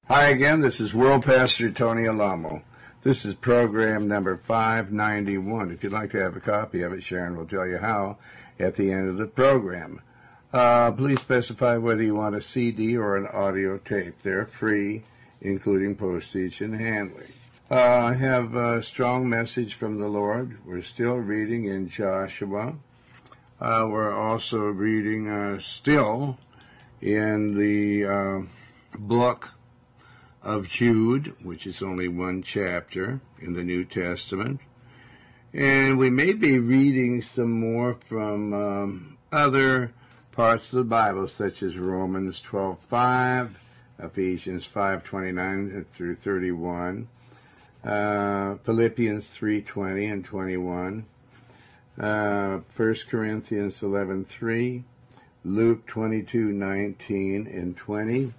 Hi again, this is World Pastor Tony Alamo. This is program number 591. If you'd like to have a copy of it, Sharon will tell you how at the end of the program. Please specify whether you want a CD or an audio tape. They're free, including postage and handling. I have a strong message from the Lord. We're still reading in Joshua. We're also reading still in the book of Jude, which is only one chapter in the New Testament. And we may be reading some more from other parts of the Bible, such as Romans 12:5, Ephesians 5:29 through 31, Philippians 3:20 and 21, 1 Corinthians 11:3, Luke 22:19 and 20,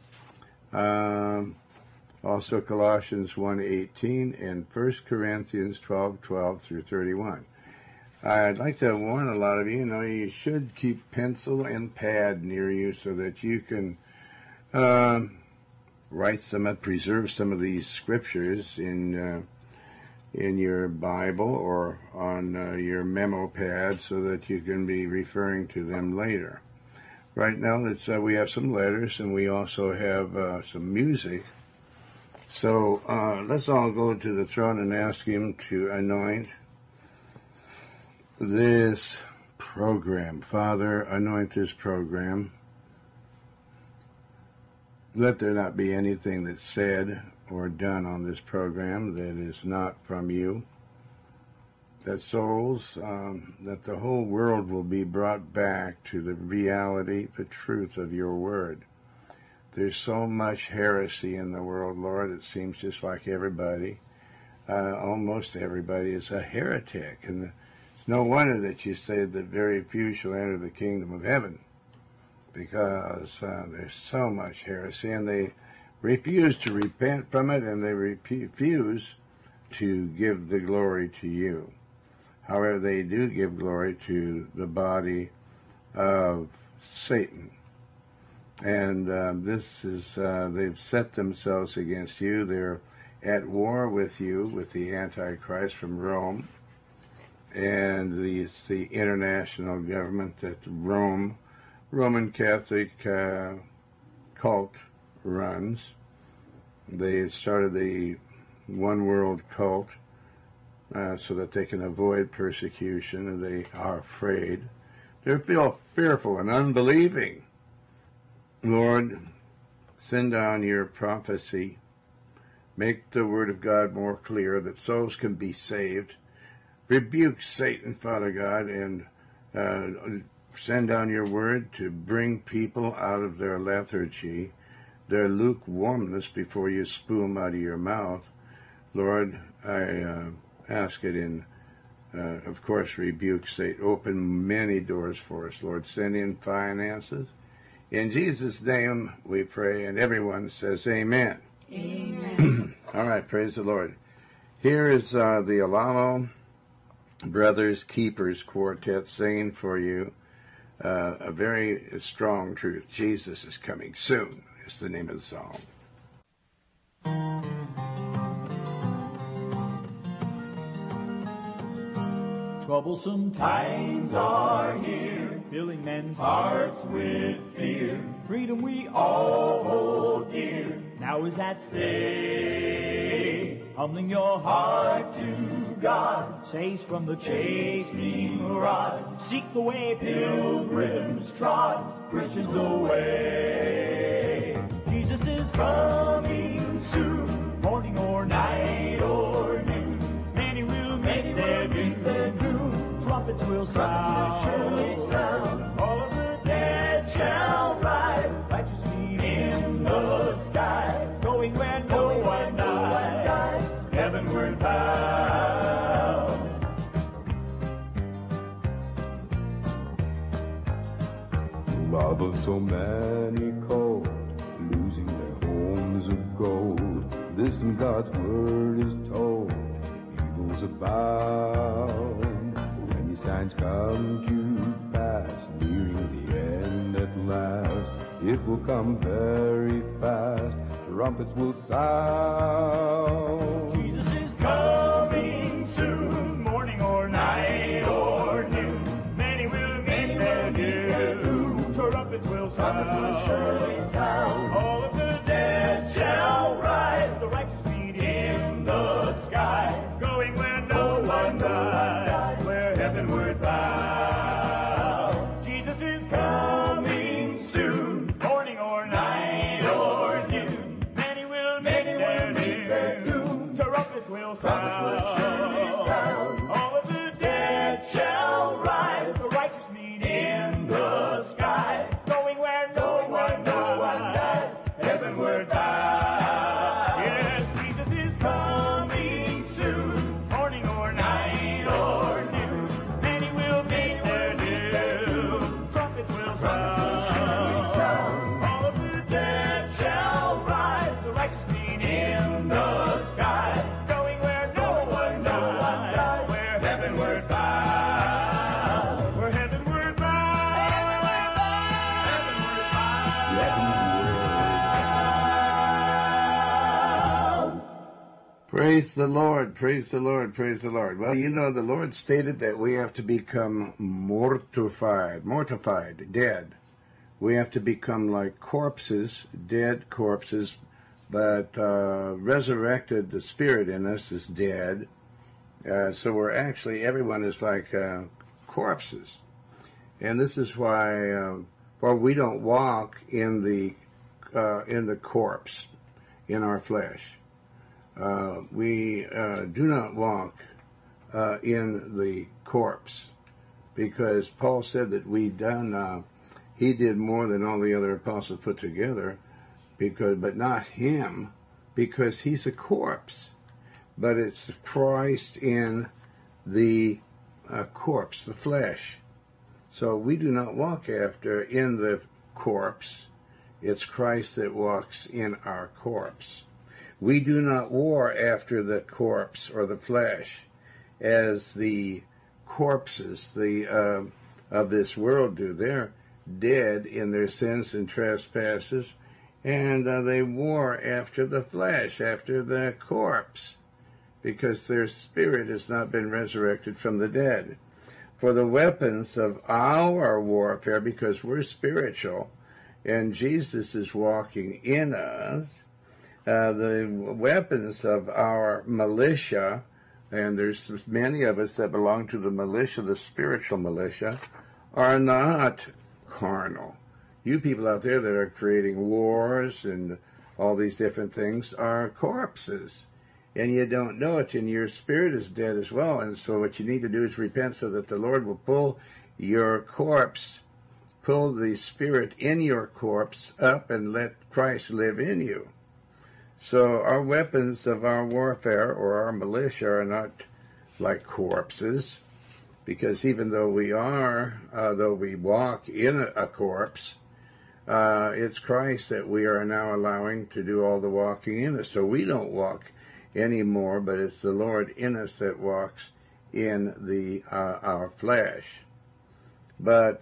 also Colossians 1:18 and 1 Corinthians 12:12 through 31. I'd like to warn a lot of you, you should keep pencil and pad near you so that you can preserve some of these scriptures in your Bible or on your memo pad so that you can be referring to them later. Right now, we have some letters and we also have some music. So let's all go to the throne and ask Him to anoint this program. Father, anoint this program. Let there not be anything that's said or done on this program that is not from you. That souls, that the whole world will be brought back to the reality, the truth of your word. There's so much heresy in the world, Lord. It seems just like everybody, almost everybody, is a heretic. And it's no wonder that you say that very few shall enter the kingdom of heaven, because there's so much heresy, and they refuse to repent from it, and they refuse to give the glory to you. However, they do give glory to the body of Satan. And this is, they've set themselves against you. They're at war with you, with the Antichrist from Rome, and the international government that the Roman Catholic cult runs. They started the One World cult so that they can avoid persecution, and they are afraid. They feel fearful and unbelieving. Lord, send down your prophecy. Make the word of God more clear that souls can be saved. Rebuke Satan, Father God, and send down your word to bring people out of their lethargy, their lukewarmness, before you spew them out of your mouth. Lord, I ask it in, of course, rebuke Satan. Open many doors for us, Lord. Send in finances. In Jesus' name we pray, and everyone says amen. Amen. All right, praise the Lord. Here is the Alamo Brothers Keepers Quartet singing for you a very strong truth. Jesus is coming soon is the name of the song. Troublesome times are here, filling men's hearts with fear. Freedom we all hold dear, now is at stake. Humbling your heart to God, saves from the chastening rod. Seek the way pilgrims trod, Christians away. Jesus is coming soon, morning or night or noon. Many will make their doom. Trumpets will sound. All of the dead shall rise. Righteous feet in the sky. Going where no one dies. Heavenward bound. The love of so many cold, losing their homes of gold. This in God's word is told. Evils abound. Signs come to pass, nearing the end at last. It will come very fast. trumpets will sound. Jesus is coming soon, morning or night or noon. Many will meet their doom. Trumpets will sound. All of the dead shall rise. The righteous meet in the sky, going where no one dies, where heavenward bound. Jesus is coming soon, morning or night or noon. Many will meet their doom. Trumpets will sound. All of the dead shall rise. The righteous meet in the sky, going where no one dies, heavenward bound. Yes, Jesus is coming soon, morning or night or noon. Many will meet their doom. Trumpets will sound. All of the dead shall rise. The righteous meet in the sky, going where no one dies, where heavenward bound. We're heavenward bound. Heavenward bound. Praise the Lord, praise the Lord, praise the Lord. Well, you know, the Lord stated that we have to become mortified, dead. We have to become like corpses, dead corpses, but resurrected, the spirit in us is dead. So we're actually, everyone is like corpses. And this is why, well, we don't walk in the corpse, in our flesh. We do not walk in the corpse, because Paul said that he did more than all the other apostles put together, but not him, because he's a corpse. But it's Christ in the corpse, the flesh. So we do not walk in the corpse. It's Christ that walks in our corpse. We do not war after the corpse or the flesh, as the corpses of this world do. They're dead in their sins and trespasses, and they war after the flesh, after the corpse, because their spirit has not been resurrected from the dead. For the weapons of our warfare, because we're spiritual, and Jesus is walking in us, the weapons of our militia, and there's many of us that belong to the militia, the spiritual militia, are not carnal. You people out there that are creating wars and all these different things are corpses, and you don't know it, and your spirit is dead as well. And so what you need to do is repent, so that the Lord will pull your corpse, pull the spirit in your corpse up, and let Christ live in you. So our weapons of our warfare, or our militia, are not like corpses, because even though we walk in a corpse, it's Christ that we are now allowing to do all the walking in us. So we don't walk anymore, but it's the Lord in us that walks in our flesh. But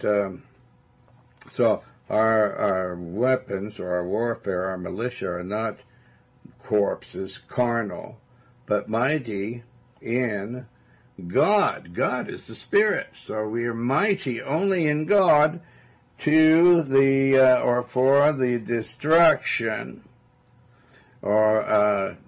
so our weapons, or our warfare, our militia, are not corpses, carnal, but mighty in God. God is the Spirit, so we are mighty only in God to or for the destruction of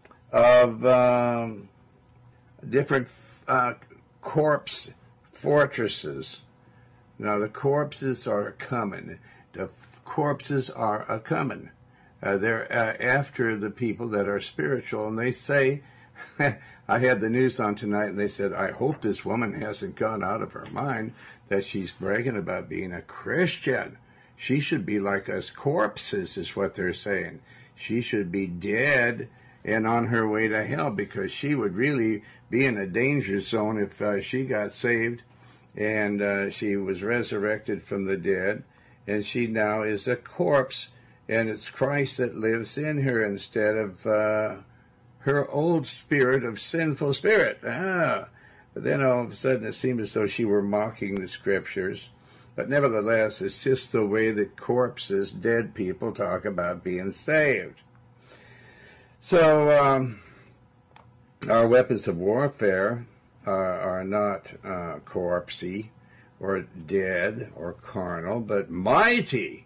different corpse fortresses. Now the corpses are coming. The corpses are a-coming. They're after the people that are spiritual, and they say, I had the news on tonight, and they said, I hope this woman hasn't gone out of her mind that she's bragging about being a Christian. She should be like us corpses, is what they're saying. She should be dead and on her way to hell, because she would really be in a danger zone if she got saved and she was resurrected from the dead, and she now is a corpse, and it's Christ that lives in her instead of her old spirit of sinful spirit. But then all of a sudden it seemed as though she were mocking the Scriptures. But nevertheless, it's just the way that corpses, dead people, talk about being saved. So our weapons of warfare are not corpsey or dead or carnal, but mighty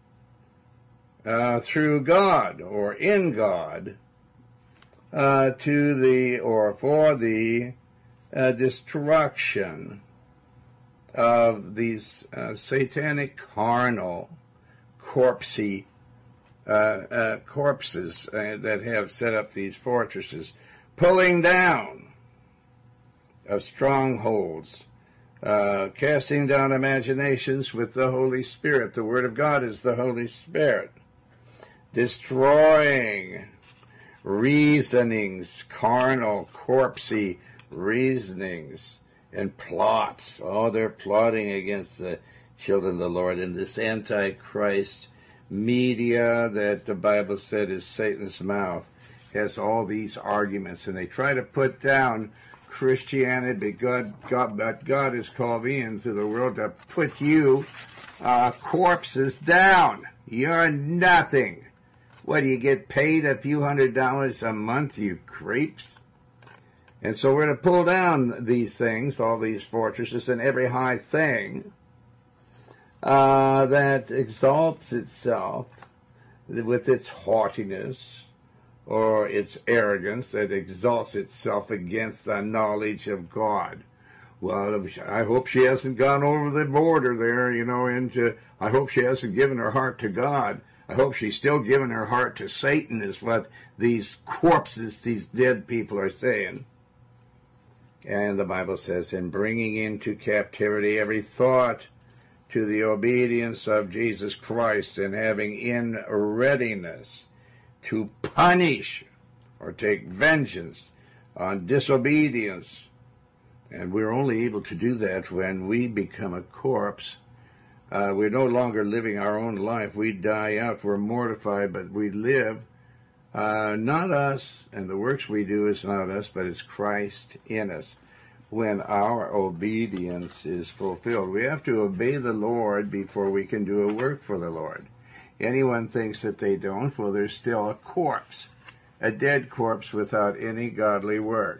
through God or in God to the or for the destruction of these satanic carnal corpsey corpses that have set up these fortresses, pulling down of strongholds, casting down imaginations with the Holy Spirit. The Word of God is the Holy Spirit. Destroying reasonings, carnal, corpsey reasonings and plots. Oh, they're plotting against the children of the Lord in this Antichrist media that the Bible said is Satan's mouth. Has all these arguments, and they try to put down Christianity, but God has called me into the world to put you corpses down. You're nothing. What, do you get paid a few $100s a month, you creeps? And so we're to pull down these things, all these fortresses, and every high thing that exalts itself with its haughtiness or its arrogance, that exalts itself against the knowledge of God. Well, I hope she hasn't gone over the border there, I hope she hasn't given her heart to God. I hope she's still giving her heart to Satan, is what these corpses, these dead people are saying. And the Bible says, in bringing into captivity every thought to the obedience of Jesus Christ, and having in readiness to punish or take vengeance on disobedience. And we're only able to do that when we become a corpse. We're no longer living our own life. We die out. We're mortified, but we live. Not us, and the works we do is not us, but it's Christ in us. When our obedience is fulfilled, we have to obey the Lord before we can do a work for the Lord. Anyone thinks that they don't, well, they're still a corpse, a dead corpse without any godly work.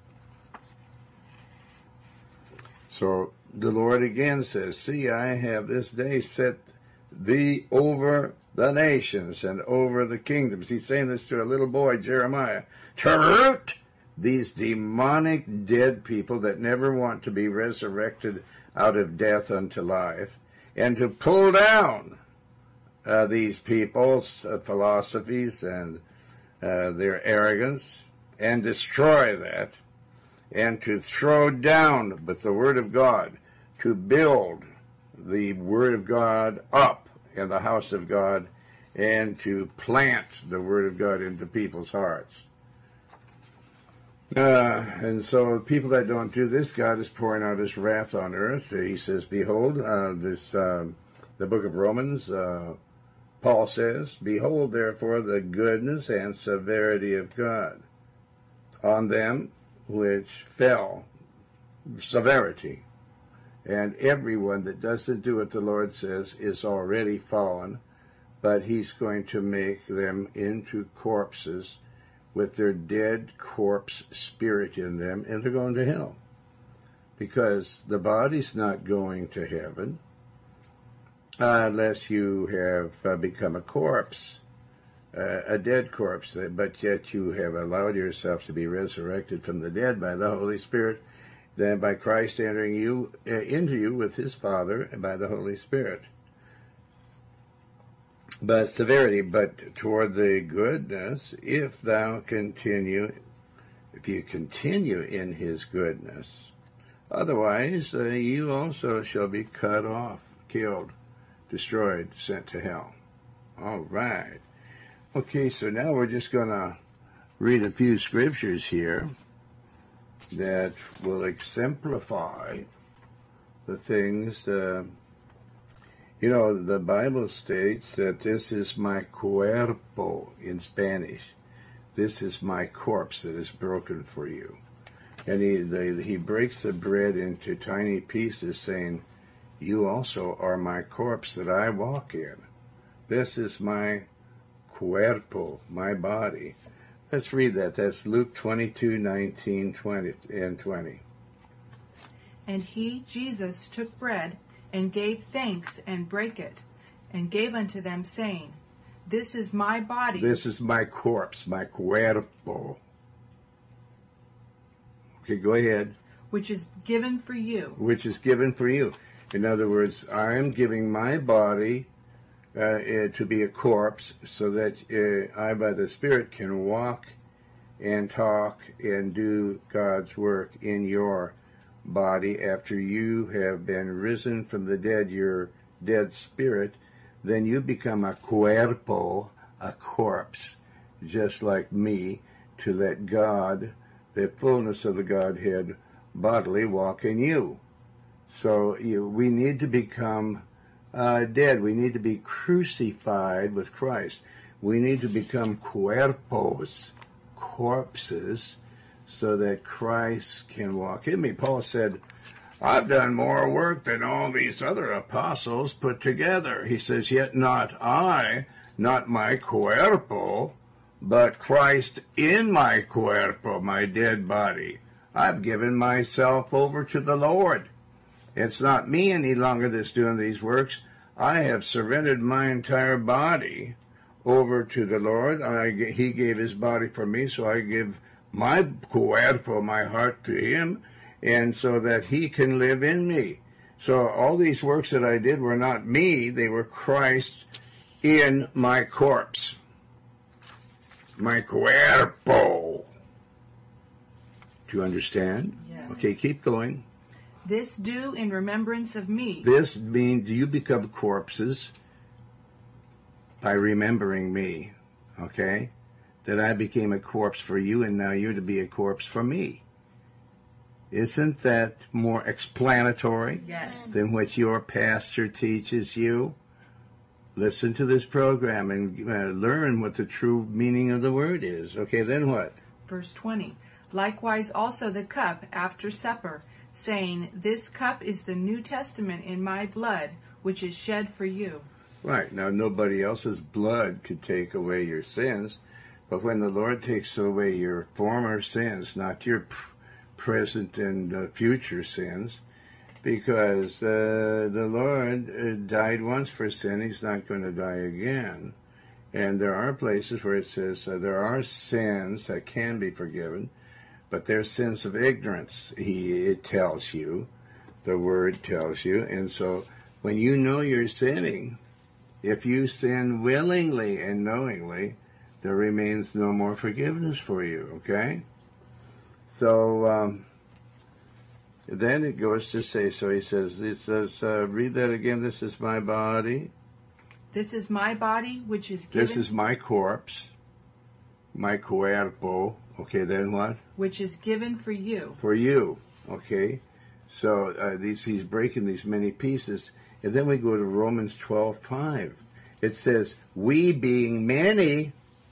So the Lord again says, see, I have this day set thee over the nations and over the kingdoms. He's saying this to a little boy, Jeremiah, to root these demonic dead people that never want to be resurrected out of death unto life, and to pull down these people's philosophies and their arrogance, and destroy that, and to throw down with the Word of God, to build the Word of God up in the house of God, and to plant the Word of God into people's hearts. And so people that don't do this, God is pouring out his wrath on earth. He says, behold, the book of Romans, Paul says, behold, therefore, the goodness and severity of God on them which fell, severity. And everyone that doesn't do what the Lord says is already fallen, but he's going to make them into corpses with their dead corpse spirit in them, and they're going to hell. Because the body's not going to heaven unless you have become a corpse, a dead corpse, but yet you have allowed yourself to be resurrected from the dead by the Holy Spirit, then by Christ entering you into you with his Father and by the Holy Spirit. But severity, but toward the goodness, if you continue in his goodness. Otherwise, you also shall be cut off, killed, destroyed, sent to hell. All right. Okay, so now we're just going to read a few scriptures here that will exemplify the things. The Bible states that this is my cuerpo in Spanish. This is my corpse that is broken for you. And he breaks the bread into tiny pieces, saying, you also are my corpse that I walk in. This is my cuerpo, my body, Let's read that. That's Luke 22:19, 20, and 20. And he, Jesus, took bread, and gave thanks, and brake it, and gave unto them, saying, This is my body. This is my corpse, my cuerpo. Okay, go ahead. Which is given for you. Which is given for you. In other words, I am giving my body to be a corpse so that I, by the Spirit, can walk and talk and do God's work in your body after you have been risen from the dead, your dead spirit. Then you become a cuerpo, a corpse, just like me, to let God, the fullness of the Godhead, bodily walk in you. So we need to become dead. We need to be crucified with Christ. We need to become cuerpos, corpses, so that Christ can walk in me. Paul said, I've done more work than all these other apostles put together. He says, yet not I, not my cuerpo, but Christ in my cuerpo, my dead body. I've given myself over to the Lord. It's not me any longer that's doing these works. I have surrendered my entire body over to the Lord. He gave his body for me, so I give my cuerpo, my heart, to him, and so that he can live in me. So all these works that I did were not me, they were Christ in my corpse, my cuerpo. Do you understand? Yes. Okay, keep going. This do in remembrance of me. This means you become corpses by remembering me, okay? That I became a corpse for you, and now you're to be a corpse for me. Isn't that more explanatory than what your pastor teaches you? Listen to this program and learn what the true meaning of the word is. Okay, then what? Verse 20. Likewise also the cup after supper, saying, This cup is the New Testament in my blood, which is shed for you. Right. Now, nobody else's blood could take away your sins, but when the Lord takes away your former sins, not your present and future sins, because the Lord died once for sin, he's not going to die again. And there are places where it says there are sins that can be forgiven, but they're sins of ignorance, it tells you, the word tells you. And so when you know you're sinning, if you sin willingly and knowingly, there remains no more forgiveness for you, okay? So then it goes to say, so it says, read that again, this is my body. This is my body, which is given. This is my corpse, my cuerpo. Okay, then what? Which is given for you. For you, okay. So he's breaking these many pieces. And then we go to Romans 12:5. It says, we being many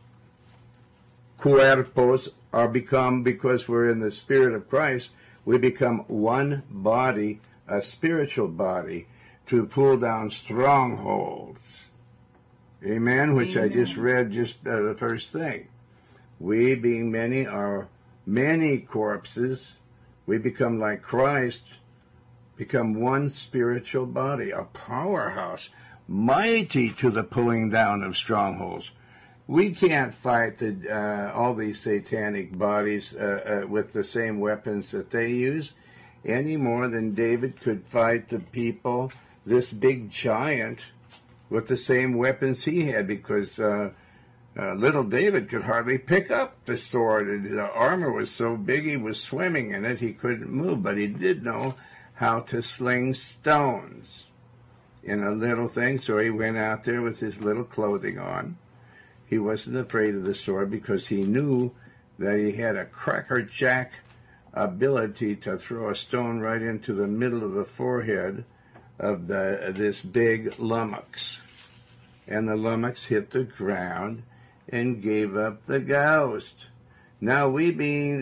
cuerpos are become, because we're in the Spirit of Christ, we become one body, a spiritual body, to pull down strongholds. Amen? Which I just read, the first thing. We, being many, are many corpses. We become like Christ, become one spiritual body, a powerhouse, mighty to the pulling down of strongholds. We can't fight all these satanic bodies with the same weapons that they use any more than David could fight the people, this big giant, with the same weapons he had, because little David could hardly pick up the sword. The armor was so big he was swimming in it, he couldn't move, but he did know how to sling stones in a little thing, so he went out there with his little clothing on. He wasn't afraid of the sword because he knew that he had a crackerjack ability to throw a stone right into the middle of the forehead of this big lummox. And the lummox hit the ground and gave up the ghost. Now we being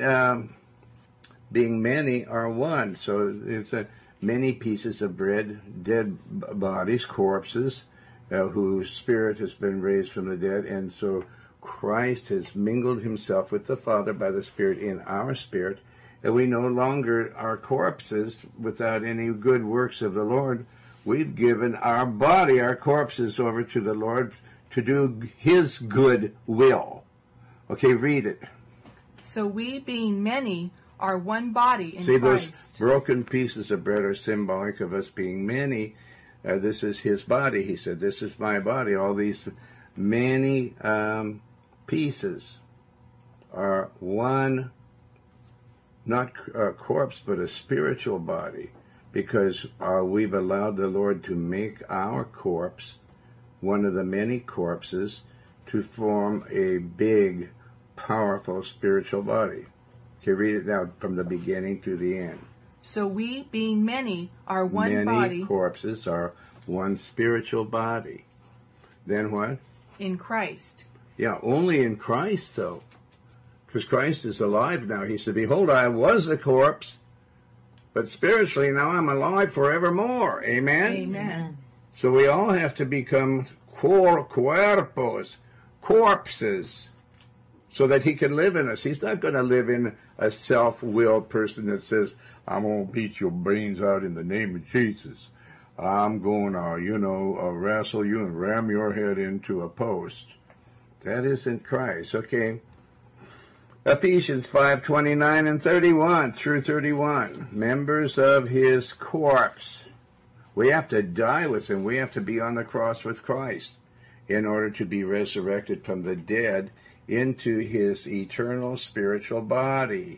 many are one. So it's many pieces of bread, dead bodies, corpses, whose spirit has been raised from the dead. And so Christ has mingled himself with the Father by the Spirit in our spirit, and we no longer are corpses without any good works of the Lord. We've given our body, our corpses, over to the Lord to do his good will. Okay, read it. So we, being many, are one body in See, Christ. those broken pieces of bread are symbolic of us being many. This is his body. He said, this is my body. All these many pieces are one, not a corpse, but a spiritual body, because we've allowed the Lord to make our corpse one of the many corpses to form a big, powerful spiritual body. Okay, read it now from the beginning to the end. So we, being many, are one Many body corpses are one spiritual body. Then what? in Christ. Yeah, only in Christ, though. Because Christ is alive now. He said, behold, I was a corpse, but spiritually now I'm alive forevermore. Amen? Amen. So we all have to become cuerpos, corpses, so that he can live in us. He's not going to live in a self-willed person that says, I'm going to beat your brains out in the name of Jesus. I'm going to, wrestle you and ram your head into a post. That isn't Christ. Okay. Ephesians 5:29 and 31 through 31. Members of his corpse. We have to die with him. We have to be on the cross with Christ in order to be resurrected from the dead into his eternal spiritual body.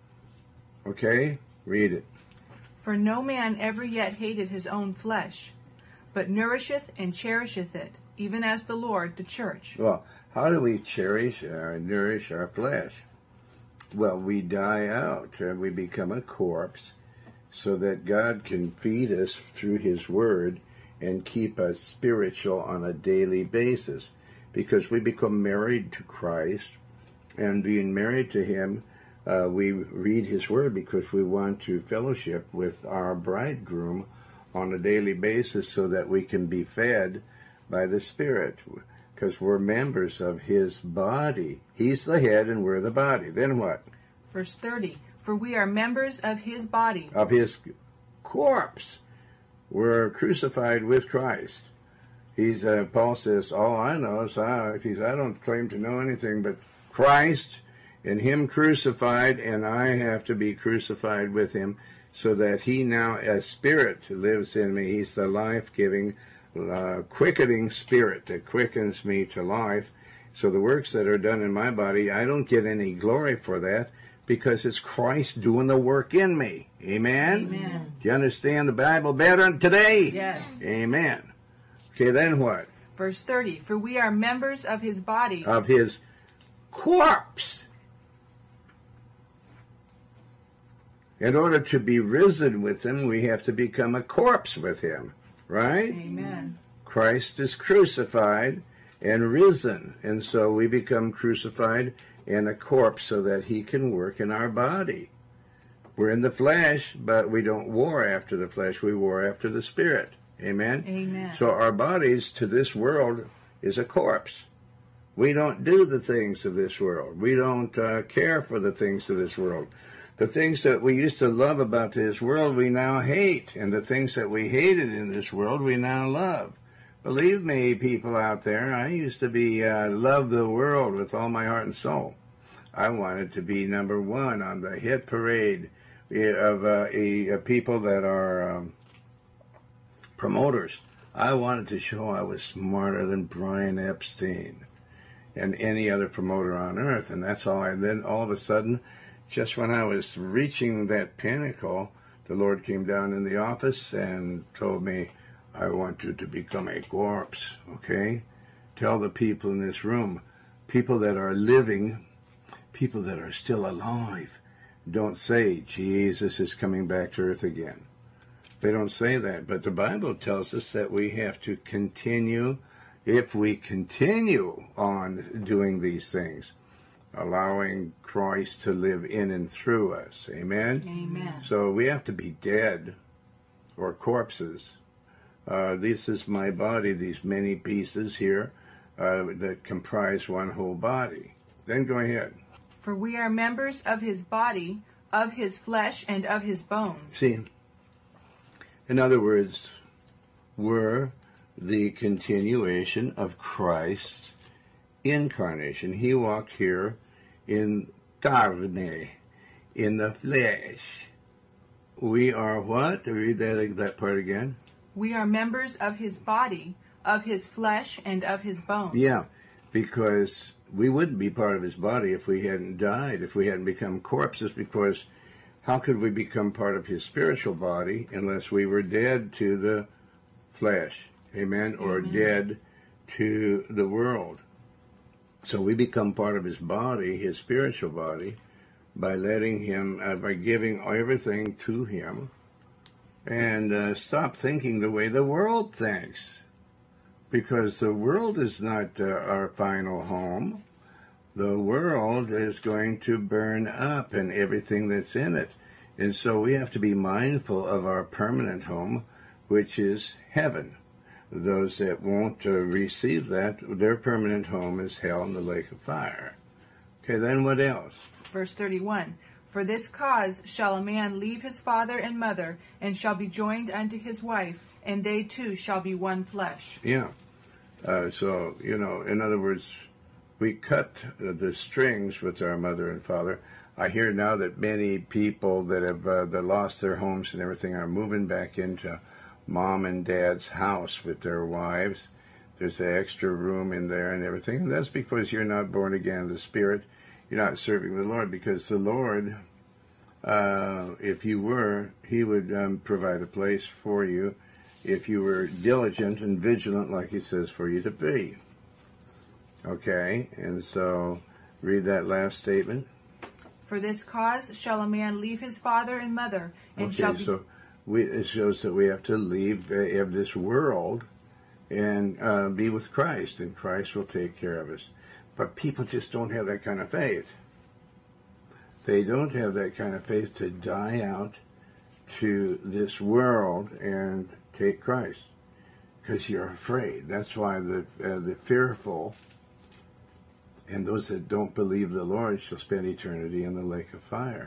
Okay? Read it. For no man ever yet hated his own flesh, but nourisheth and cherisheth it, even as the Lord the church. Well, how do we cherish and nourish our flesh? Well, we die out and we become a corpse so that God can feed us through his word and keep us spiritual on a daily basis, because we become married to Christ, and being married to him, we read his word because we want to fellowship with our bridegroom on a daily basis so that we can be fed by the Spirit, because we're members of his body. He's the head and we're the body. Then what? Verse 30. For we are members of his body. Of his corpse. We're crucified with Christ. Paul says, all I know is I don't claim to know anything but Christ and him crucified, and I have to be crucified with him so that he now, as spirit, lives in me. He's the life-giving, quickening spirit that quickens me to life. So the works that are done in my body, I don't get any glory for that because it's Christ doing the work in me. Amen? Amen. Do you understand the Bible better today? Yes. Amen. Okay, then what? Verse 30. For we are members of his body. Of his corpse. In order to be risen with him, we have to become a corpse with him, right? Amen. Christ is crucified and risen, and so we become crucified and a corpse so that he can work in our body. We're in the flesh, but we don't war after the flesh, we war after the Spirit. Amen? Amen. So our bodies to this world is a corpse. We don't do the things of this world. We don't care for the things of this world. The things that we used to love about this world, we now hate. And the things that we hated in this world, we now love. Believe me, people out there, I used to love the world with all my heart and soul. I wanted to be number one on the hit parade of people that are promoters. I wanted to show I was smarter than Brian Epstein and any other promoter on earth. And that's all. And then all of a sudden, just when I was reaching that pinnacle, the Lord came down in the office and told me, I want you to become a corpse, okay? Tell the people in this room, people that are living, people that are still alive, don't say Jesus is coming back to earth again. They don't say that, but the Bible tells us that we have to continue, if we continue on doing these things, allowing Christ to live in and through us. Amen? Amen. So we have to be dead or corpses. This is my body, these many pieces here. that comprise one whole body. Then go ahead. For we are members of his body, of his flesh, and of his bones. See, in other words, we're the continuation of Christ's incarnation. He walked here in carne, in the flesh. We are what? Read that part again. We are members of his body, of his flesh, and of his bones. Yeah, because we wouldn't be part of his body if we hadn't died, if we hadn't become corpses, because how could we become part of his spiritual body unless we were dead to the flesh, amen, or dead to the world? So we become part of his body, his spiritual body, by letting him, by giving everything to him, and stop thinking the way the world thinks. Because the world is not our final home. The world is going to burn up and everything that's in it. And so we have to be mindful of our permanent home, which is heaven. Those that won't receive that, their permanent home is hell in the lake of fire. Okay, then what else? Verse 31. For this cause shall a man leave his father and mother, and shall be joined unto his wife, and they two shall be one flesh. Yeah. So, in other words, we cut the strings with our mother and father. I hear now that many people that have that lost their homes and everything are moving back into mom and dad's house with their wives. There's an extra room in there and everything. And that's because you're not born again of the Spirit. You're not serving the Lord, because the Lord, if you were, he would provide a place for you if you were diligent and vigilant, like he says for you to be. Okay, and so read that last statement. For this cause shall a man leave his father and mother, and shall be... So it shows that we have to leave this world and be with Christ, and Christ will take care of us. But people just don't have that kind of faith. They don't have that kind of faith to die out to this world and take Christ, because you're afraid. That's why the fearful and those that don't believe the Lord shall spend eternity in the lake of fire.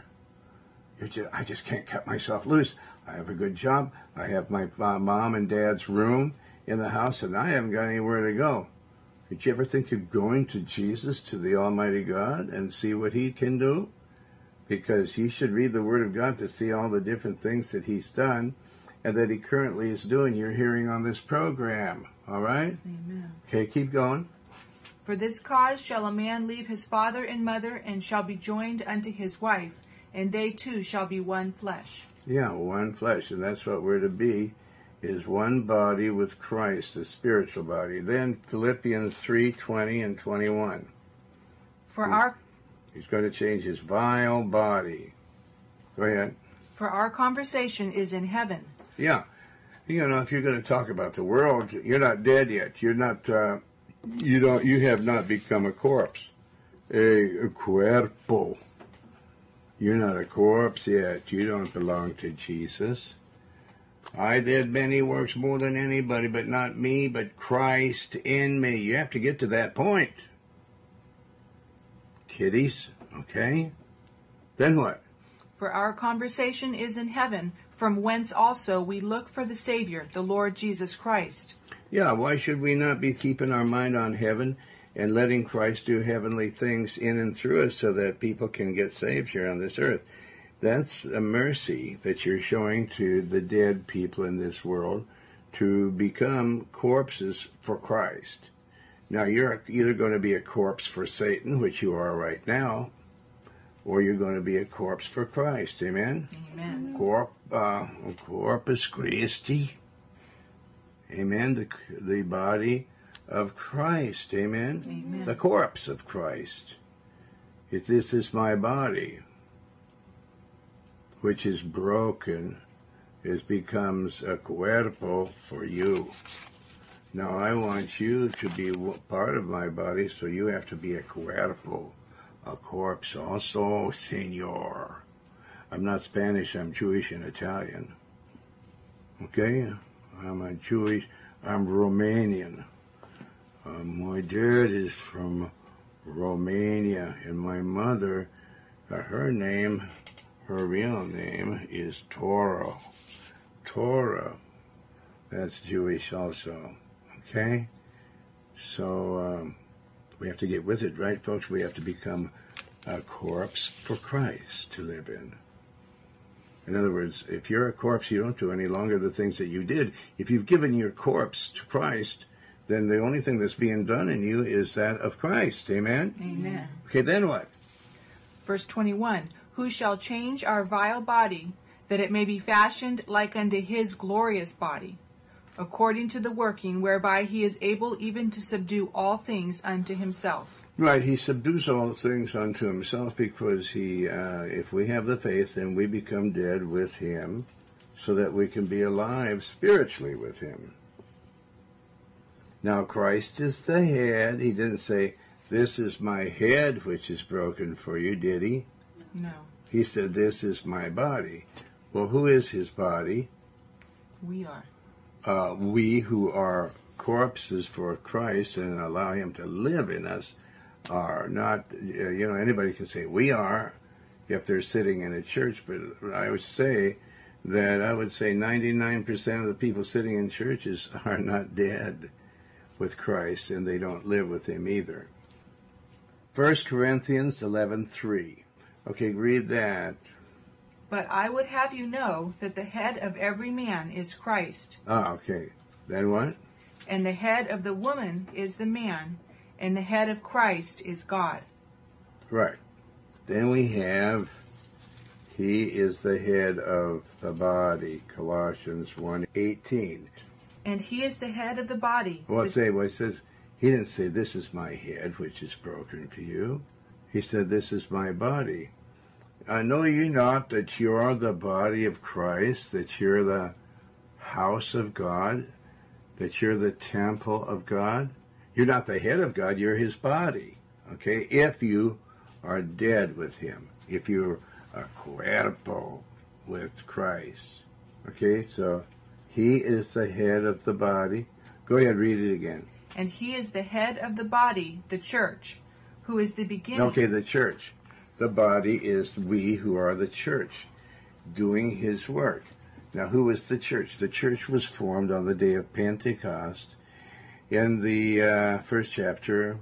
I just can't cut myself loose. I have a good job. I have my mom and dad's room in the house, and I haven't got anywhere to go. Did you ever think of going to Jesus, to the Almighty God, and see what he can do? Because you should read the Word of God to see all the different things that he's done and that he currently is doing. You're hearing on this program, all right? Amen. Okay, keep going. For this cause shall a man leave his father and mother, and shall be joined unto his wife, and they two shall be one flesh. Yeah, one flesh, and that's what we're to be, is one body with Christ, the spiritual body. Then Philippians 3:20 and 21. He's going to change his vile body. Go ahead. For our conversation is in heaven. Yeah. If you're going to talk about the world, you're not dead yet. You're not, you have not become a corpse. A cuerpo. You're not a corpse yet. You don't belong to Jesus. I did many works more than anybody, but not me, but Christ in me. You have to get to that point. Kiddies, okay? Then what? For our conversation is in heaven, from whence also we look for the Savior, the Lord Jesus Christ. Yeah, why should we not be keeping our mind on heaven and letting Christ do heavenly things in and through us so that people can get saved here on this earth? That's a mercy that you're showing to the dead people in this world to become corpses for Christ. Now, you're either going to be a corpse for Satan, which you are right now, or you're going to be a corpse for Christ. Amen? Amen. Corpus Christi. Amen? The body of Christ. Amen? Amen. The corpse of Christ. This is my body, which is broken, becomes a cuerpo for you. Now, I want you to be part of my body, so you have to be a cuerpo, a corpse also, senor. I'm not Spanish, I'm Jewish and Italian. Okay? I'm Romanian. My dad is from Romania, and my mother, her real name is Torah. Torah. That's Jewish also. Okay? So we have to get with it, right, folks? We have to become a corpse for Christ to live in. In other words, if you're a corpse, you don't do any longer the things that you did. If you've given your corpse to Christ, then the only thing that's being done in you is that of Christ. Amen? Amen. Okay, then what? Verse 21, who shall change our vile body, that it may be fashioned like unto his glorious body, according to the working whereby he is able even to subdue all things unto himself. Right, he subdues all things unto himself because if we have the faith, then we become dead with him so that we can be alive spiritually with him. Now, Christ is the head. He didn't say, this is my head which is broken for you, did he? No. He said, this is my body. Well, who is his body? We are. We who are corpses for Christ and allow him to live in us are not, anybody can say we are if they're sitting in a church, but I would say 99% of the people sitting in churches are not dead with Christ, and they don't live with him either. 1 Corinthians 11:3. Okay, read that. But I would have you know that the head of every man is Christ. Okay. Then what? And the head of the woman is the man, and the head of Christ is God. Right. Then we have, he is the head of the body, Colossians 1:18. And he is the head of the body. It says, he didn't say, this is my head, which is broken for you. He said, this is my body. Know ye not that you are the body of Christ, that you're the house of God, that you're the temple of God? You're not the head of God, you're his body. Okay? If you are dead with him, if you're a cuerpo with Christ. Okay? So, he is the head of the body. Go ahead, read it again. And he is the head of the body, the church, who is the beginning. Okay, the church. The body is we who are the church, doing his work. Now, who is the church? The church was formed on the day of Pentecost in the first chapter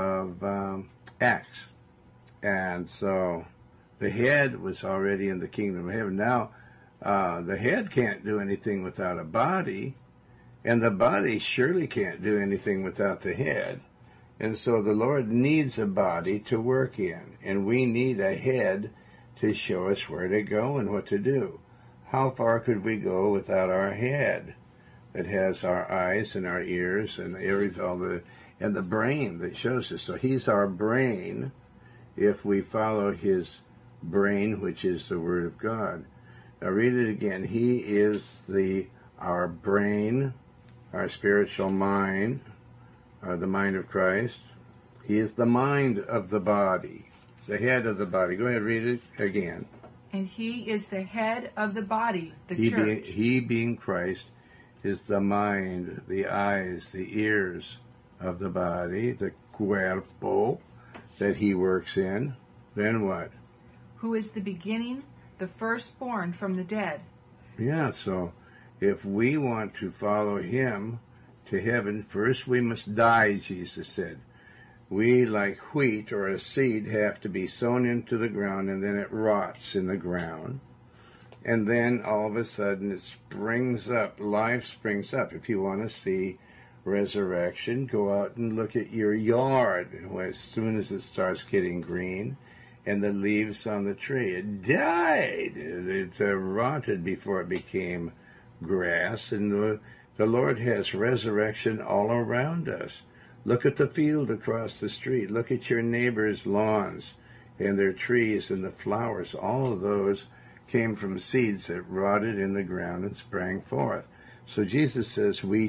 of Acts. And so the head was already in the kingdom of heaven. Now, the head can't do anything without a body, and the body surely can't do anything without the head. And so the Lord needs a body to work in, and we need a head to show us where to go and what to do. How far could we go without our head that has our eyes and our ears and everything, and the brain that shows us? So he's our brain if we follow his brain, which is the Word of God. Now read it again. He is our brain, our spiritual mind, the mind of Christ. He is the mind of the body, the head of the body. Go ahead, read it again. And he is the head of the body, the church. He being Christ is the mind, the eyes, the ears of the body, the cuerpo that he works in. Then what? Who is the beginning, the firstborn from the dead. Yeah, so if we want to follow him to heaven, first we must die, Jesus said. We, like wheat or a seed, have to be sown into the ground, and then it rots in the ground. And then all of a sudden it springs up, life springs up. If you want to see resurrection, go out and look at your yard as soon as it starts getting green and the leaves on the tree. It died. It rotted before it became grass, and the Lord has resurrection all around us. Look at the field across the street. Look at your neighbor's lawns and their trees and the flowers. All of those came from seeds that rotted in the ground and sprang forth. So Jesus says we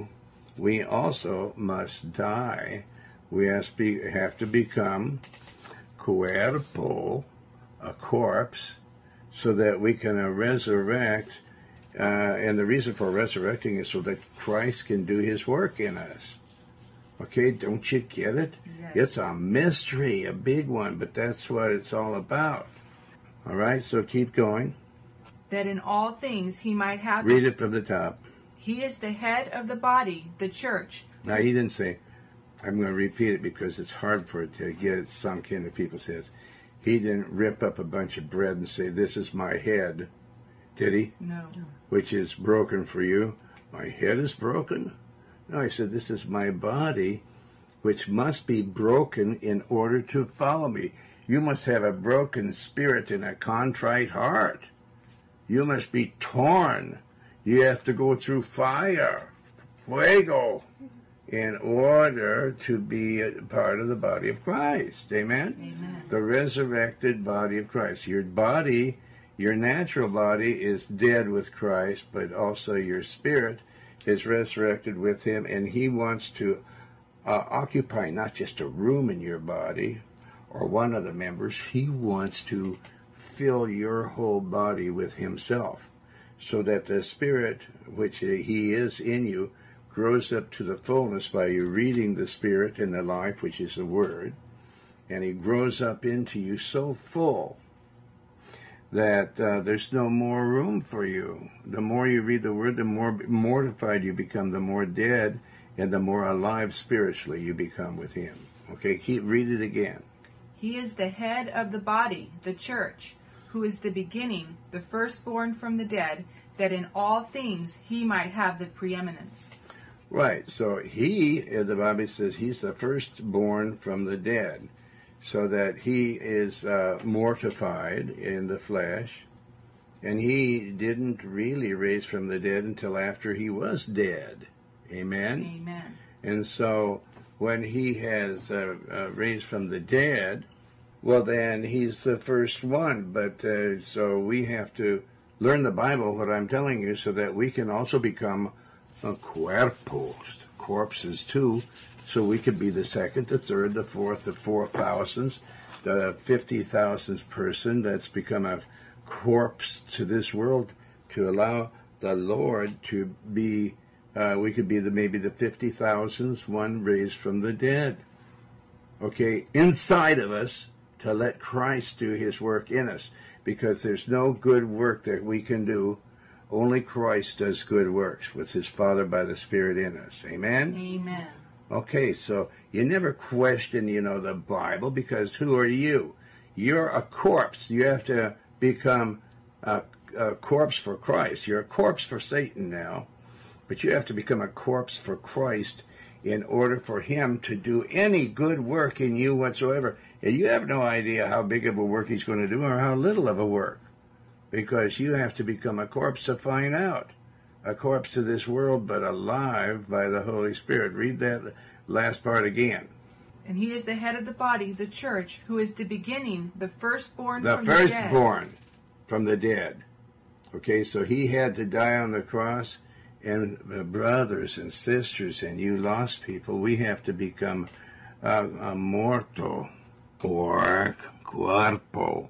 also must die. We have to become cuerpo, a corpse, so that we can resurrect. And the reason for resurrecting is so that Christ can do his work in us. Okay, don't you get it? Yes. It's a mystery, a big one, but that's what it's all about. All right, so keep going. That in all things he might have... Read it from the top. He is the head of the body, the church. Now, he didn't say, I'm going to repeat it because it's hard for it to get it sunk into people's heads. He didn't rip up a bunch of bread and say, this is my head, did he? No. Which is broken for you. My head is broken? No, he said, this is my body, which must be broken in order to follow me. You must have a broken spirit and a contrite heart. You must be torn. You have to go through fire, fuego, in order to be a part of the body of Christ. Amen? Amen. The resurrected body of Christ. Your body, your natural body is dead with Christ, but also your spirit is resurrected with him, and he wants to occupy not just a room in your body or one of the members. He wants to fill your whole body with himself, so that the spirit which he is in you grows up to the fullness by you reading the Spirit and the life, which is the Word, and he grows up into you so full that there's no more room for you. The more you read the Word, the more mortified you become, the more dead, and the more alive spiritually you become with him. Okay, read it again. He is the head of the body, the church, who is the beginning, the firstborn from the dead, that in all things he might have the preeminence. Right, so the Bible says he's the firstborn from the dead, so that he is mortified in the flesh, and he didn't really raise from the dead until after he was dead. Amen? Amen. And so when he has raised from the dead, well, then he's the first one. But so we have to learn the Bible, what I'm telling you, so that we can also become cuerpos, corpses too, so we could be the second, the third, the fourth, the 4,000th, the 50,000th person that's become a corpse to this world, to allow the Lord to be, we could be maybe the 50,000th one raised from the dead. Okay, inside of us, to let Christ do his work in us, because there's no good work that we can do. Only Christ does good works with his Father by the Spirit in us. Amen? Amen. Okay, so you never question, the Bible, because who are you? You're a corpse. You have to become a corpse for Christ. You're a corpse for Satan now, but you have to become a corpse for Christ in order for him to do any good work in you whatsoever. And you have no idea how big of a work he's going to do or how little of a work, because you have to become a corpse to find out. A corpse to this world, but alive by the Holy Spirit. Read that last part again. And he is the head of the body, the church, who is the beginning, the firstborn The from the dead. The firstborn from the dead. Okay, so he had to die on the cross. And brothers and sisters and you lost people, we have to become a mortal, or cuerpo,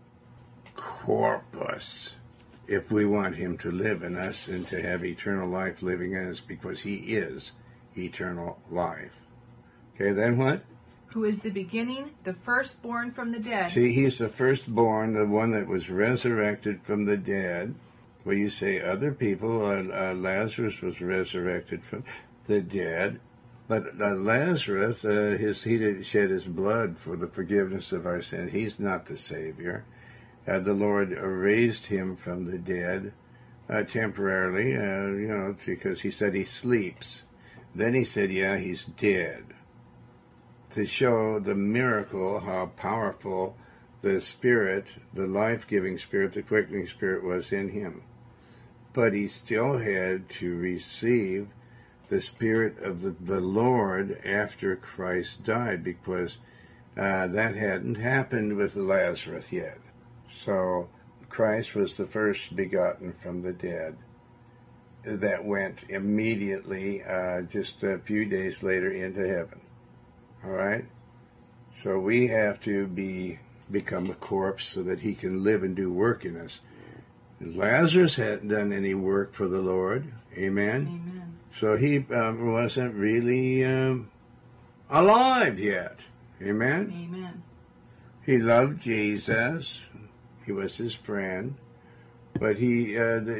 corpus, if we want him to live in us and to have eternal life living in us, because he is eternal life. Okay, then what? Who is the beginning, the firstborn from the dead. See, he's the firstborn, the one that was resurrected from the dead. Well, you say other people, Lazarus was resurrected from the dead, but Lazarus, he didn't shed his blood for the forgiveness of our sins. He's not the Savior. The Lord raised him from the dead temporarily, because he said he sleeps. Then he said, yeah, he's dead, to show the miracle, how powerful the Spirit, the life-giving Spirit, the quickening Spirit was in him. But he still had to receive the Spirit of the Lord after Christ died, because that hadn't happened with Lazarus yet. So Christ was the first begotten from the dead that went immediately, just a few days later, into heaven. All right? So we have to become a corpse so that he can live and do work in us. Lazarus hadn't done any work for the Lord. Amen? Amen. So he wasn't really alive yet. Amen? Amen. He loved Jesus. He was his friend. But he,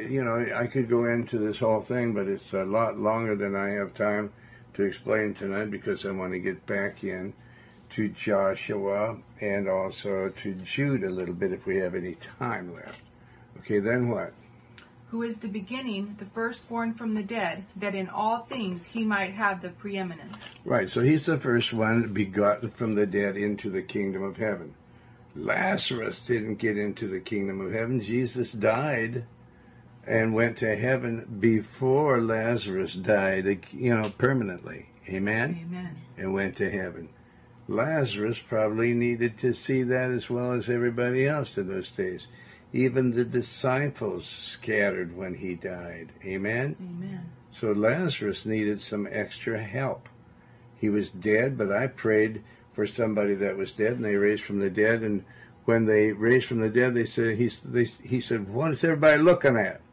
I could go into this whole thing, but it's a lot longer than I have time to explain tonight because I want to get back in to Joshua and also to Jude a little bit if we have any time left. Okay, then what? Who is the beginning, the firstborn from the dead, that in all things he might have the preeminence. Right, so he's the first one begotten from the dead into the kingdom of heaven. Lazarus didn't get into the kingdom of heaven. Jesus died and went to heaven before Lazarus died, permanently. Amen? Amen. And went to heaven. Lazarus probably needed to see that as well as everybody else in those days. Even the disciples scattered when he died. Amen? Amen. So Lazarus needed some extra help. He was dead, but I prayed for somebody that was dead, and they raised from the dead. And when they raised from the dead, they said, he said, what is everybody looking at?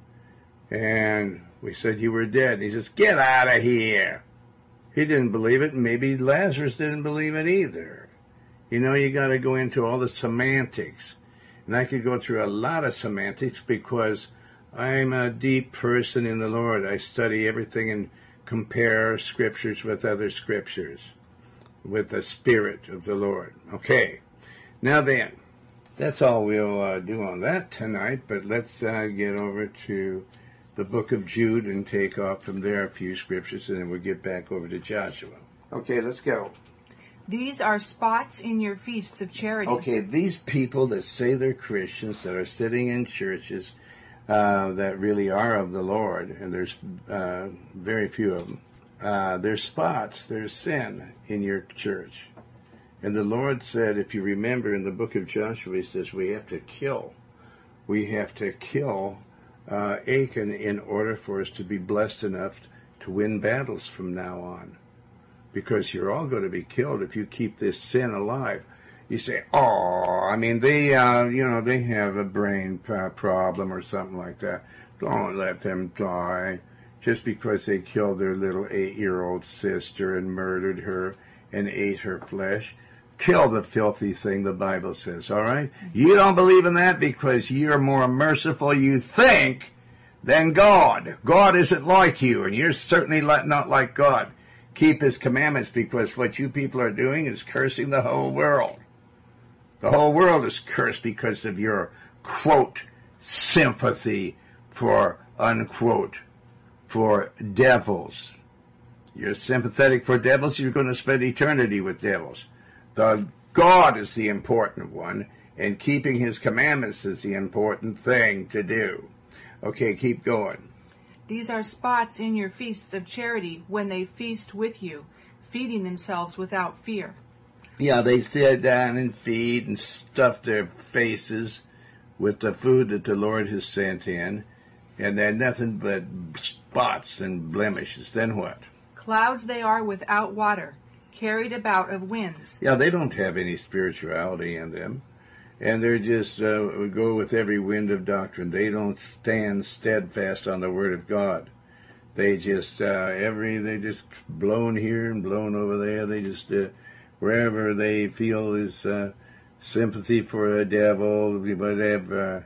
And we said, you were dead. And he says, get out of here. He didn't believe it, and maybe Lazarus didn't believe it either. You got to go into all the semantics. And I could go through a lot of semantics because I'm a deep person in the Lord. I study everything and compare scriptures with other scriptures, with the Spirit of the Lord. Okay, now then, that's all we'll do on that tonight, but let's get over to the book of Jude and take off from there a few scriptures, and then we'll get back over to Joshua. Okay, let's go. These are spots in your feasts of charity. Okay, these people that say they're Christians, that are sitting in churches that really are of the Lord, and there's very few of them, there's spots, there's sin in your church. And the Lord said, if you remember in the book of Joshua, he says we have to kill. We have to kill Achan in order for us to be blessed enough to win battles from now on. Because you're all going to be killed if you keep this sin alive. You say, they have a brain problem or something like that. Don't let them die just because they killed their little 8-year-old sister and murdered her and ate her flesh. Kill the filthy thing, the Bible says, all right? You don't believe in that because you're more merciful, you think, than God. God isn't like you, and you're certainly not like God. Keep his commandments, because what you people are doing is cursing the whole world. The whole world is cursed because of your, quote, sympathy for, unquote, for devils. You're sympathetic for devils, you're going to spend eternity with devils. The God is the important one, and keeping his commandments is the important thing to do. Okay, keep going. These are spots in your feasts of charity when they feast with you, feeding themselves without fear. Yeah, they sit down and feed and stuff their faces with the food that the Lord has sent in, and they're nothing but spots and blemishes. Then what? Clouds they are without water, carried about of winds. Yeah, they don't have any spirituality in them. And they're just go with every wind of doctrine. They don't stand steadfast on the word of God. They just they just blown here and blown over there. They just wherever they feel is sympathy for the devil, whatever.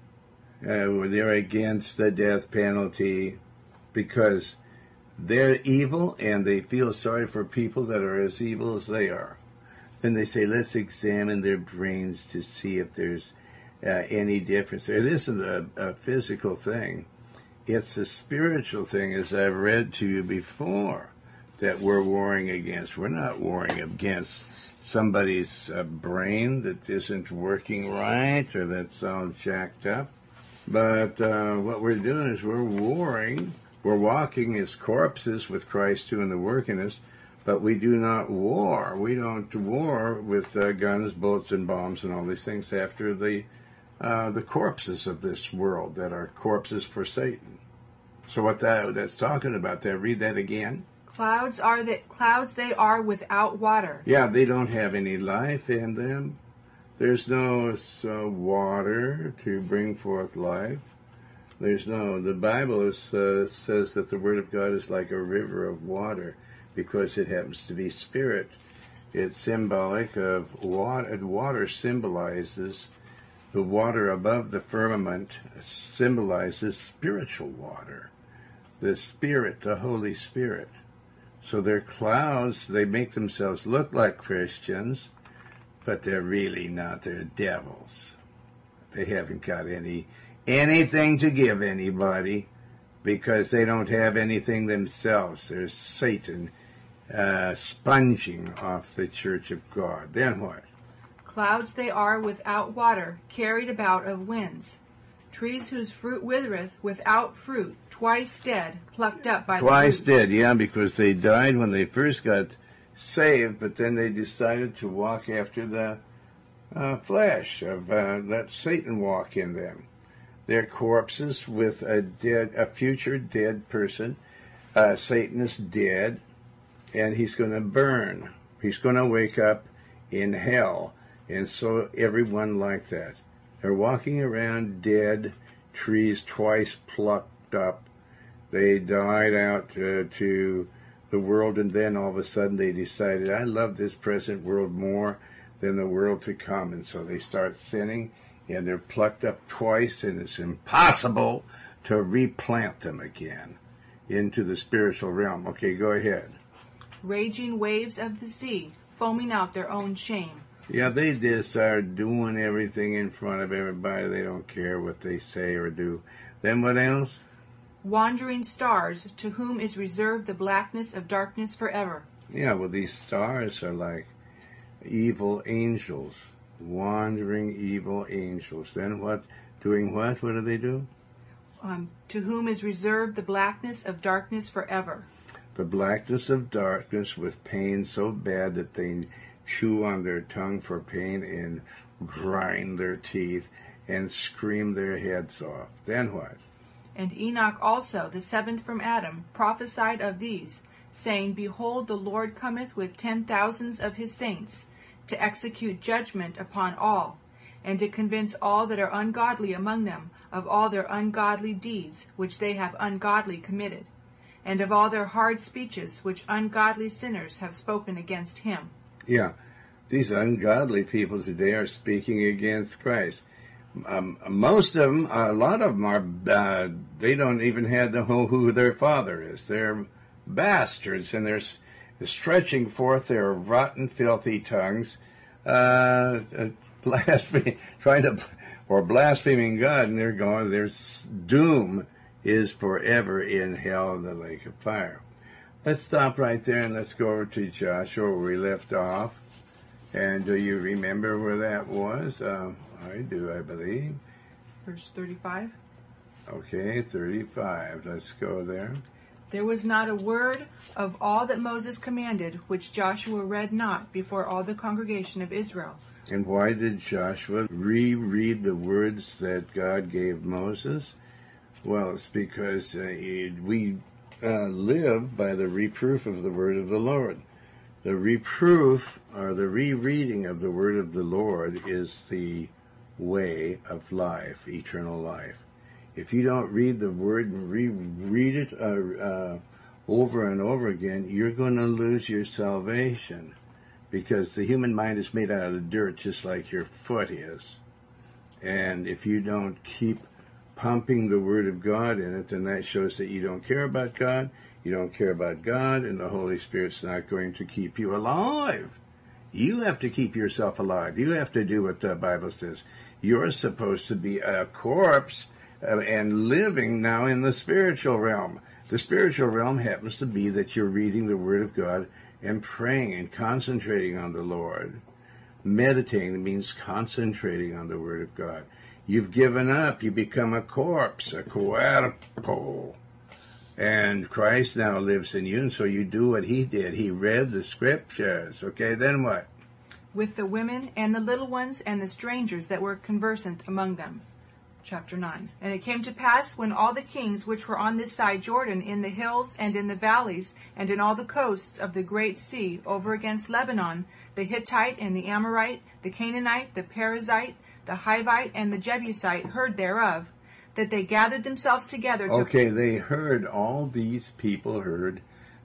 They're against the death penalty because they're evil and they feel sorry for people that are as evil as they are. Then they say, let's examine their brains to see if there's any difference. It isn't a physical thing. It's a spiritual thing, as I've read to you before, that we're warring against. We're not warring against somebody's brain that isn't working right or that's all jacked up. But what we're doing is we're warring. We're walking as corpses with Christ doing the work in us. But we do not war. We don't war with guns, bullets, and bombs and all these things after the corpses of this world that are corpses for Satan. So what that's talking about there, read that again. Clouds they are without water. Yeah, they don't have any life in them. There's no water to bring forth life. The Bible says that the Word of God is like a river of water because it happens to be spirit. It's symbolic of water. Water symbolizes the water above the firmament, symbolizes spiritual water. The Spirit, the Holy Spirit. So they're clouds. They make themselves look like Christians, but they're really not. They're devils. They haven't got anything to give anybody because they don't have anything themselves. There's Satan sponging off the church of God. Then what? Clouds they are without water, carried about of winds. Trees whose fruit withereth, without fruit, twice dead, plucked up by the Twice roots. dead, yeah, because they died when they first got saved, but then they decided to walk after the flesh of let Satan walk in them. They're corpses with a future dead person. Satan is dead, and he's going to burn. He's going to wake up in hell, and so everyone like that. They're walking around dead, trees twice plucked up. They died out to the world, and then all of a sudden they decided, I love this present world more than the world to come. And so they start sinning, and they're plucked up twice, and it's impossible to replant them again into the spiritual realm. Okay, go ahead. Raging waves of the sea, foaming out their own shame. Yeah, they just are doing everything in front of everybody. They don't care what they say or do. Then what else? Wandering stars, to whom is reserved the blackness of darkness forever. Yeah, well, these stars are like evil angels, wandering evil angels. Then what? Doing what? What do they do? To whom is reserved the blackness of darkness forever. The blackness of darkness with pain so bad that they chew on their tongue for pain and grind their teeth and scream their heads off. Then what? And Enoch also, the seventh from Adam, prophesied of these, saying, Behold, the Lord cometh with 10,000s of his saints, to execute judgment upon all, and to convince all that are ungodly among them of all their ungodly deeds which they have ungodly committed, and of all their hard speeches which ungodly sinners have spoken against him. Yeah, these ungodly people today are speaking against Christ. Most of them, a lot of them are, they don't even have the who their father is. They're bastards, and they're stretching forth their rotten, filthy tongues, blaspheming God, and they're going, their doom is forever in hell in the lake of fire. Let's stop right there and let's go over to Joshua where we left off. And do you remember where that was? I do, I believe. Verse 35. Okay, 35. Let's go there. There was not a word of all that Moses commanded which Joshua read not before all the congregation of Israel. And why did Joshua reread the words that God gave Moses? Well, it's because we live by the reproof of the word of the Lord. The reproof, or the rereading of the word of the Lord, is the way of life, eternal life. If you don't read the word and reread it over and over again, you're going to lose your salvation, because the human mind is made out of dirt just like your foot is. And if you don't keep pumping the Word of God in it, then that shows that you don't care about God, you don't care about God, and the Holy Spirit's not going to keep you alive. You have to keep yourself alive. You have to do what the Bible says. You're supposed to be a corpse and living now in the spiritual realm. The spiritual realm happens to be that you're reading the Word of God and praying and concentrating on the Lord. Meditating means concentrating on the Word of God. You've given up. You become a corpse, a cuerpo. And Christ now lives in you, and so you do what he did. He read the scriptures. Okay, then what? With the women and the little ones and the strangers that were conversant among them. Chapter 9. And it came to pass, when all the kings which were on this side Jordan, in the hills and in the valleys, and in all the coasts of the great sea, over against Lebanon, the Hittite and the Amorite, the Canaanite, the Perizzite, the Hivite, and the Jebusite, heard thereof, that they gathered themselves together to... Okay, they heard, all these people heard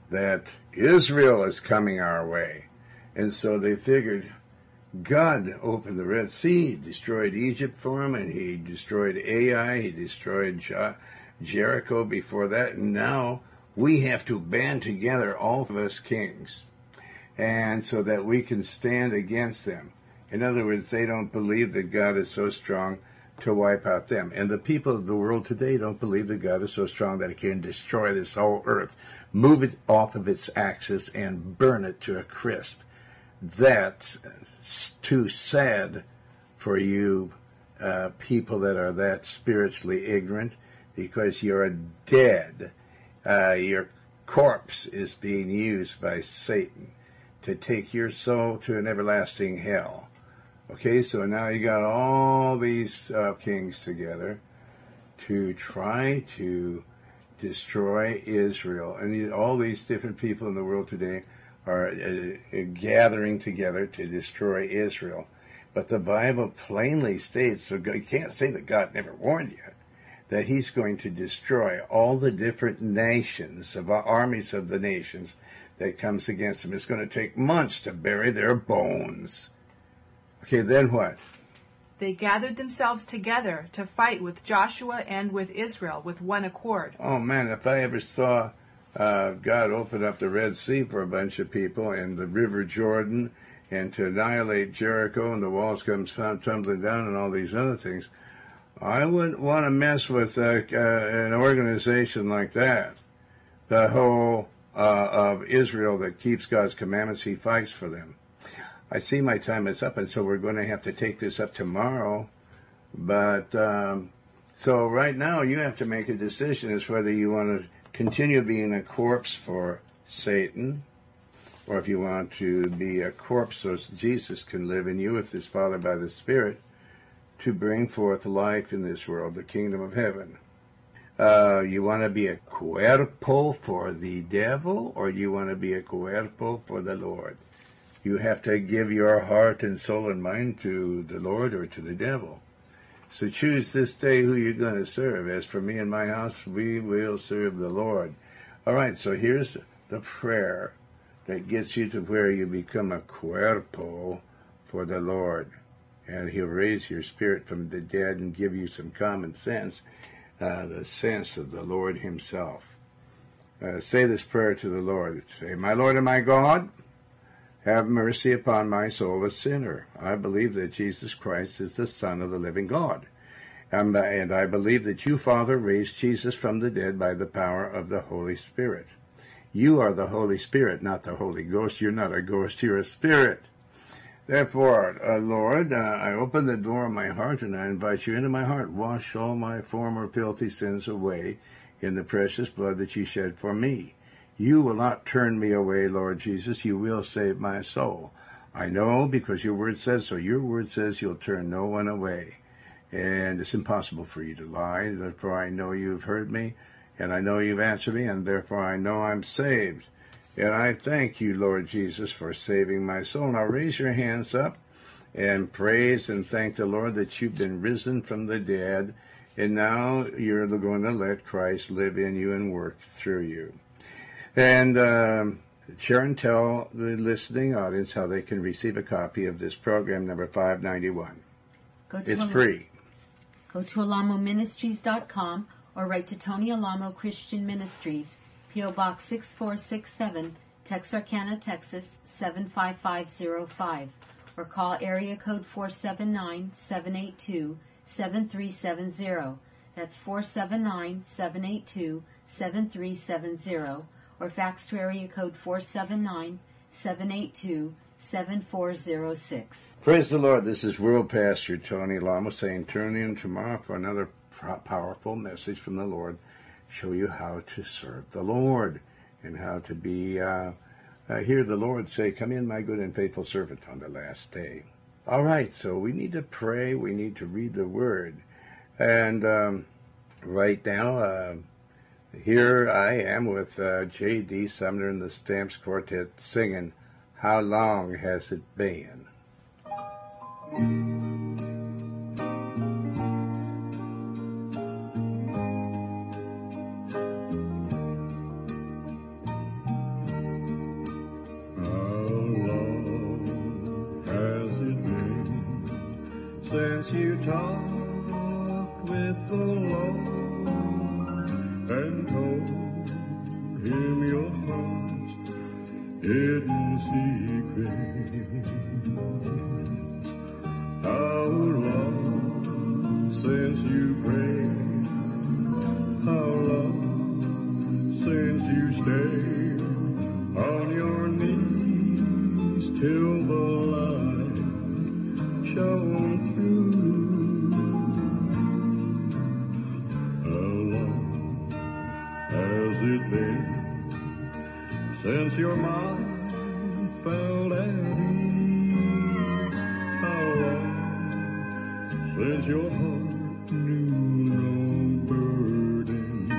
that Israel is coming our way. And so they figured God opened the Red Sea, destroyed Egypt for him, and he destroyed Ai, he destroyed Jericho before that, and now we have to band together, all of us kings, and so that we can stand against them. In other words, they don't believe that God is so strong to wipe out them. And the people of the world today don't believe that God is so strong that he can destroy this whole earth, move it off of its axis, and burn it to a crisp. That's too sad for you people that are that spiritually ignorant, because you're dead. Your corpse is being used by Satan to take your soul to an everlasting hell. Okay, so now you got all these kings together to try to destroy Israel. And all these different people in the world today are gathering together to destroy Israel. But the Bible plainly states, so you can't say that God never warned you, that he's going to destroy all the different nations, of armies of the nations that comes against them. It's going to take months to bury their bones. Okay, then what? They gathered themselves together to fight with Joshua and with Israel with one accord. Oh man, if I ever saw God open up the Red Sea for a bunch of people and the River Jordan, and to annihilate Jericho and the walls come tumbling down and all these other things, I wouldn't want to mess with an organization like that. The whole of Israel that keeps God's commandments, he fights for them. I see my time is up, and so we're going to have to take this up tomorrow. But so right now you have to make a decision as whether you want to continue being a corpse for Satan, or if you want to be a corpse so Jesus can live in you with his Father by the Spirit to bring forth life in this world, the kingdom of heaven. You want to be a cuerpo for the devil, or you want to be a cuerpo for the Lord? You have to give your heart and soul and mind to the Lord or to the devil. So choose this day who you're going to serve. As for me and my house, we will serve the Lord. All right, so here's the prayer that gets you to where you become a cuerpo for the Lord. And he'll raise your spirit from the dead and give you some common sense, the sense of the Lord himself. Say this prayer to the Lord. Say, my Lord and my God, have mercy upon my soul, a sinner. I believe that Jesus Christ is the Son of the living God. And I believe that you, Father, raised Jesus from the dead by the power of the Holy Spirit. You are the Holy Spirit, not the Holy Ghost. You're not a ghost, you're a spirit. Therefore, Lord, I open the door of my heart and I invite you into my heart. Wash all my former filthy sins away in the precious blood that you shed for me. You will not turn me away, Lord Jesus. You will save my soul. I know because your word says so. Your word says you'll turn no one away. And it's impossible for you to lie. Therefore, I know you've heard me, and I know you've answered me, and therefore I know I'm saved. And I thank you, Lord Jesus, for saving my soul. Now raise your hands up and praise and thank the Lord that you've been risen from the dead, and now you're going to let Christ live in you and work through you. And share and tell the listening audience how they can receive a copy of this program number 591. It's free. Go to alamoministries.com or write to Tony Alamo Christian Ministries, P.O. Box 6467, Texarkana, Texas 75505, or call area code 479-782-7370. That's 479-782-7370. Or fax to area code 479-782-7406. Praise the Lord. This is World Pastor Tony Alamo saying turn in tomorrow for another powerful message from the Lord. Show you how to serve the Lord and how to be, hear the Lord say, come in, my good and faithful servant, on the last day. All right, so we need to pray. We need to read the Word. And right now, here I am with J.D. Sumner and the Stamps Quartet singing, How Long Has It Been? since you talked with the Lord and told him your heart's hidden secret. How long since you prayed? How long since you stayed on your knees till the light shone through? How long has it been since your mind felt at ease? How long since your heart knew no burden?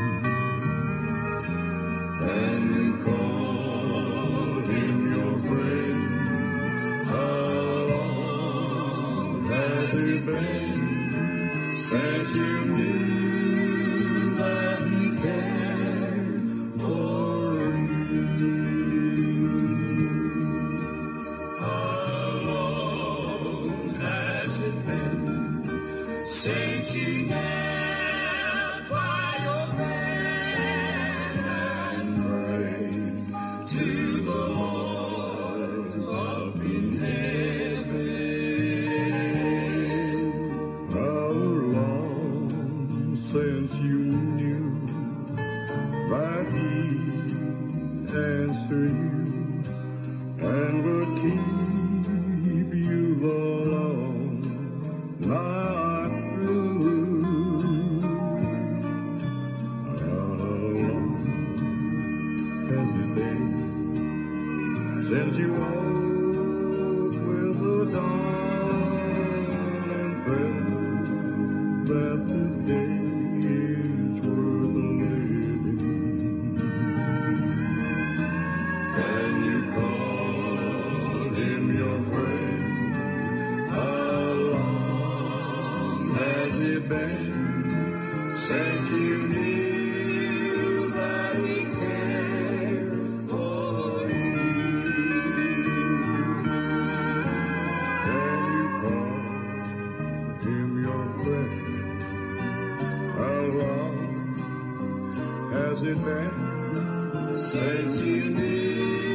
And you called him your friend. How long has it been since you knew that he cared for you? How long has it been since you knelt by your bed and prayed to the Lord up in heaven? How long since you knew that he'd answer you and would keep you the long night through? How long has it been since you woke with the dawn and felt that the day is worth living? And you called him your friend. How long has it been since you knew that he cared for you? And you called him your friend. How long has it been since you knew